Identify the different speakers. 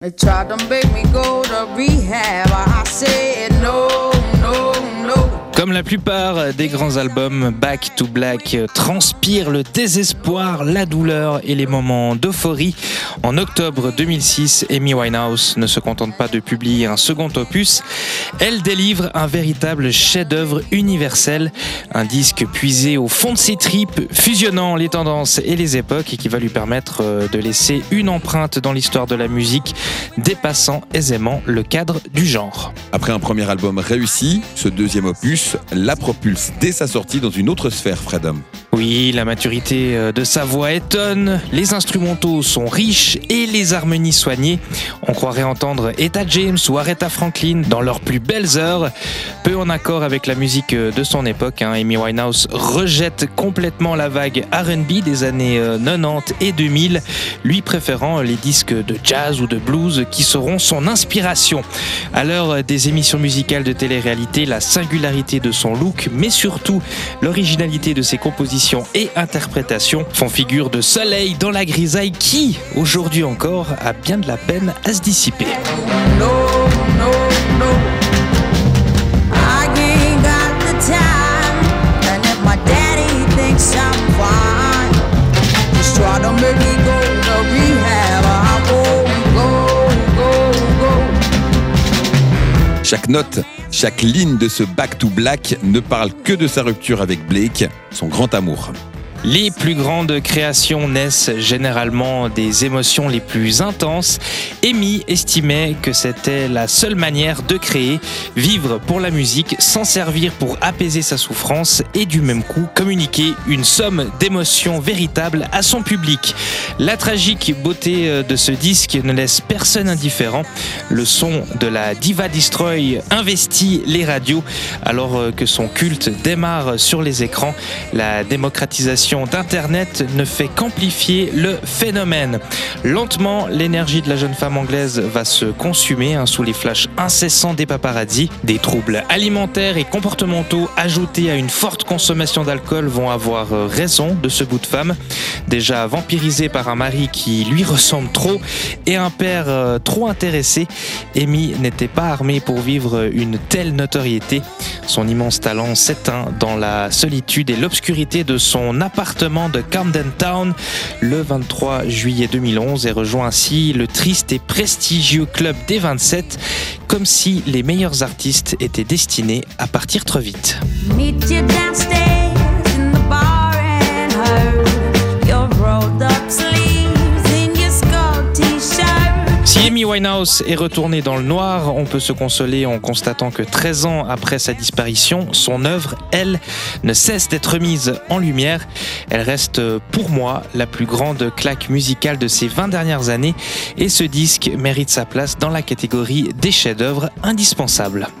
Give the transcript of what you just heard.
Speaker 1: They tried to make me go to rehab. I said no, no, no.
Speaker 2: Comme la plupart des grands albums, Back to Black transpire le désespoir, la douleur et les moments d'euphorie. En octobre 2006, Amy Winehouse ne se contente pas de publier un second opus. Elle délivre un véritable chef-d'œuvre universel, un disque puisé au fond de ses tripes, fusionnant les tendances et les époques et qui va lui permettre de laisser une empreinte dans l'histoire de la musique, dépassant aisément le cadre du genre.
Speaker 3: Après un premier album réussi, ce deuxième opus la propulse dès sa sortie dans une autre sphère, Fredom.
Speaker 2: Oui, la maturité de sa voix étonne, les instrumentaux sont riches et les harmonies soignées. On croirait entendre Etta James ou Aretha Franklin dans leurs plus belles heures. Peu en accord avec la musique de son époque, Amy Winehouse rejette complètement la vague R&B des années 90 et 2000, lui préférant les disques de jazz ou de blues qui seront son inspiration. À l'heure des émissions musicales de télé-réalité, la singularité de son look, mais surtout l'originalité de ses compositions et interprétations font figure de soleil dans la grisaille qui, aujourd'hui encore, a bien de la peine à se dissiper.
Speaker 1: No, no, no. I ain't got the time. And if my daddy thinks I'm fine, just try to make me go to rehab. I won't go.
Speaker 3: Chaque note, chaque ligne de ce Back to Black ne parle que de sa rupture avec Blake, son grand amour.
Speaker 2: Les plus grandes créations naissent généralement des émotions les plus intenses. Amy estimait que c'était la seule manière de créer, vivre pour la musique, s'en servir pour apaiser sa souffrance et du même coup communiquer une somme d'émotions véritables à son public. La tragique beauté de ce disque ne laisse personne indifférent. Le son de la Diva Destroy investit les radios alors que son culte démarre sur les écrans. La démocratisation d'Internet ne fait qu'amplifier le phénomène. Lentement, l'énergie de la jeune femme anglaise va se consumer sous les flashs incessants des paparazzi. Des troubles alimentaires et comportementaux ajoutés à une forte consommation d'alcool vont avoir raison de ce bout de femme. Déjà vampirisée par un mari qui lui ressemble trop et un père trop intéressé, Amy n'était pas armée pour vivre une telle notoriété. Son immense talent s'éteint dans la solitude et l'obscurité de son appartement de Camden Town le 23 juillet 2011 et rejoint ainsi le triste et prestigieux club des 27, comme si les meilleurs artistes étaient destinés à partir trop vite.
Speaker 1: Meet you downstairs in the bar and her your rolled up sleeves in your skull t-shirt.
Speaker 2: Si Amy Winehouse est retournée dans le noir, on peut se consoler en constatant que 13 ans après sa disparition, son œuvre, elle, ne cesse d'être mise en lumière. Elle reste pour moi la plus grande claque musicale de ces 20 dernières années et ce disque mérite sa place dans la catégorie des chefs-d'œuvre indispensables.